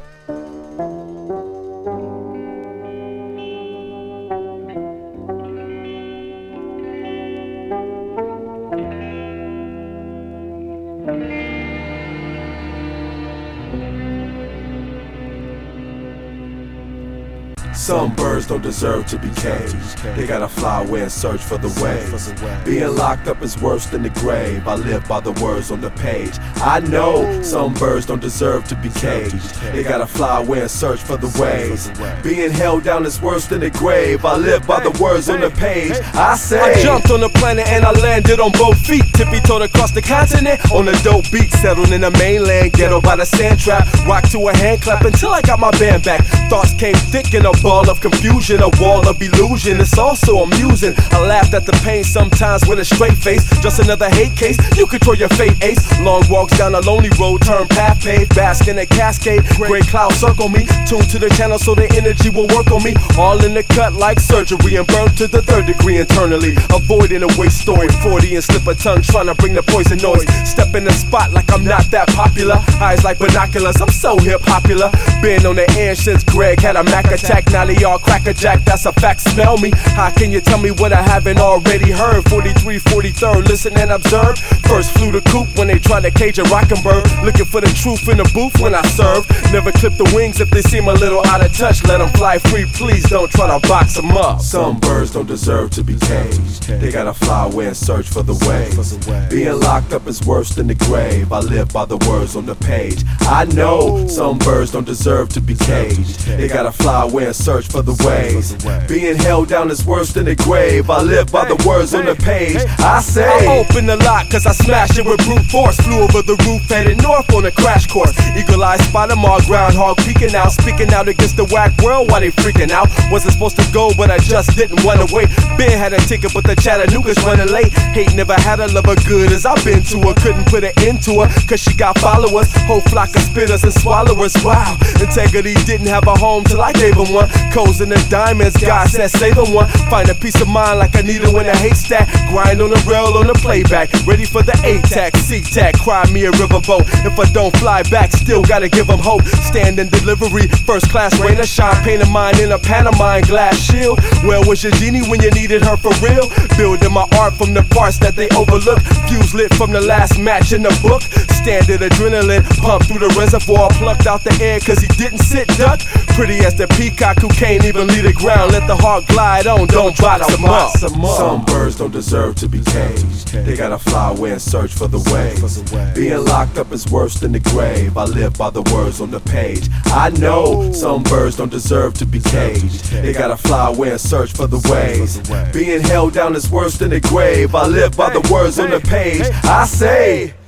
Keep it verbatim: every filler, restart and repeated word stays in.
Some birds don't deserve to be caged. They gotta fly away and search for the waves. Being locked up is worse than the grave. I live by the words on the page. I know some birds don't deserve to be caged. They gotta fly away and search for the waves. Being held down is worse than the grave. I live by the words on the page. I say I jumped on the planet and I landed on both feet. Tippy-toed across the continent on a dope beat. Settled in the mainland ghetto by the sand trap. Rock to a hand clap until I got my band back. Thoughts came thick in a ball of confusion, a wall of illusion. It's also amusing. I laughed at the pain sometimes with a straight face. Just another hate case. You control your fate, ace. Long walks down a lonely road, turn path paved. Bask in a cascade, gray clouds circle me. Tuned to the channel so the energy will work on me. All in the cut like surgery and burned to the third degree internally. Avoiding a waste story, forty and slip a tongue, trying to bring the poison noise. Step in the spot like I'm not that popular. Eyes like binoculars, I'm so hip popular. Been on the air since Greg had a Mac attack. Now they all crackerjack, that's a fact, smell me. How can you tell me what I haven't already heard? forty-three, forty-third, listen and observe. First flew the coop when they tried to cage a rockin' bird. Looking for the truth in the booth when I serve. Never clip the wings if they seem a little out of touch. Let them fly free, please don't try to box them up. Some birds don't deserve to be caged. They gotta fly away and search for the waves. Being locked up is worse than the grave. I live by the words on the page. I know some birds don't deserve to be caged. They gotta fly away and search for the waves. Being held down is worse than the grave. I live by the words on the page. I say I open the lock cause I smashed it with brute force. Flew over the roof, headed north on a crash course. Eagle eye spot 'em all, groundhog peeking out. Speaking out against the whack world while they freaking out. Wasn't supposed to go but I just didn't wanna wait. Ben had a ticket but the Chattanooga's running late. Hate never had a lover good as I've been to her. Couldn't put an end to her cause she got followers. Whole flock of spitters and swallowers. Wow, integrity didn't have a home till I gave him one. Coals in the diamonds, God said save him one. Find a peace of mind like a needle in a haystack. Grind on the rail on the playback. Ready for the A-tack, C-tack. Cry me a riverboat. If I don't fly back, still gotta give them hope. Stand in delivery, first class rain or shine. Painted mine in a Panamine glass shield. Where was your genie when you needed her for real? Building my art from the parts that they overlook. Fuse lit from the last match in the book. Standard adrenaline, pumped through the reservoir. Plucked out the air cause he didn't sit duck. Pretty as the peacock who can't even leave the ground. Let the heart glide on, don't box them up. Some birds don't deserve to be caged. They gotta fly away and search for the waves. Being locked up is worse than the grave. I live by the words on the page. I know some birds don't deserve to be caged. They gotta fly away and search for the waves. Being held down is worse than the grave. I live by the words on the page. I say